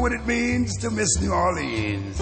what it means to miss New Orleans.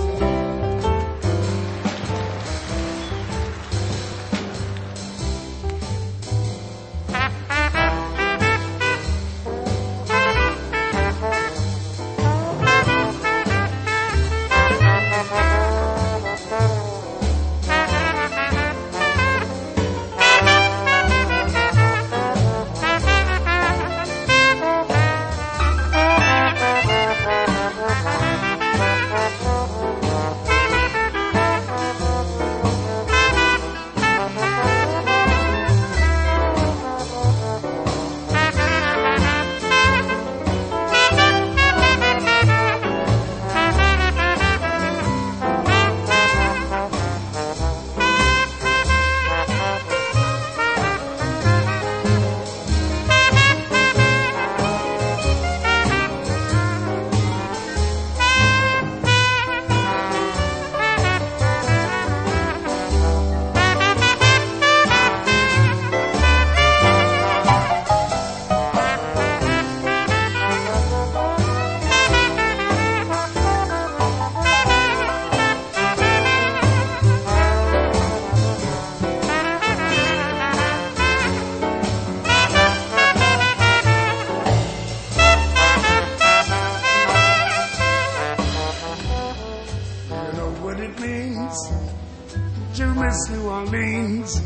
To miss New Orleans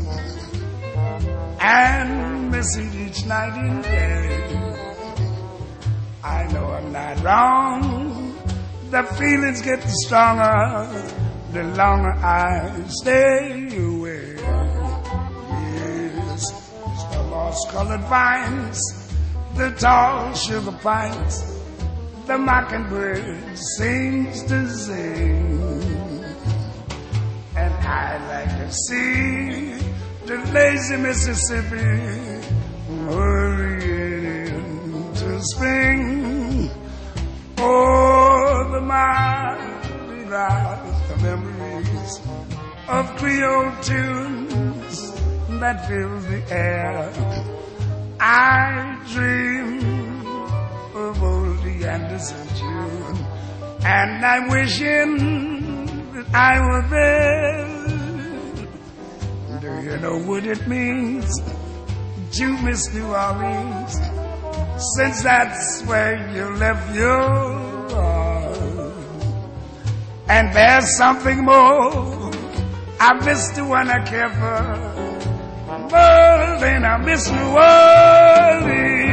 and miss it each night and day. I know I'm not wrong. The feelings get stronger the longer I stay away. Yes, it's the moss-colored vines, the tall sugar pines, the mockingbird seems to sing. And I like to see the lazy Mississippi hurrying into spring. Oh, the mighty rise, the memories of Creole tunes that fill the air. I dream of old Anderson June, and I'm wishing I were there. Do you know what it means to miss New Orleans, since that's where you left your heart? And there's something more. I miss the one I care for more than I miss New Orleans.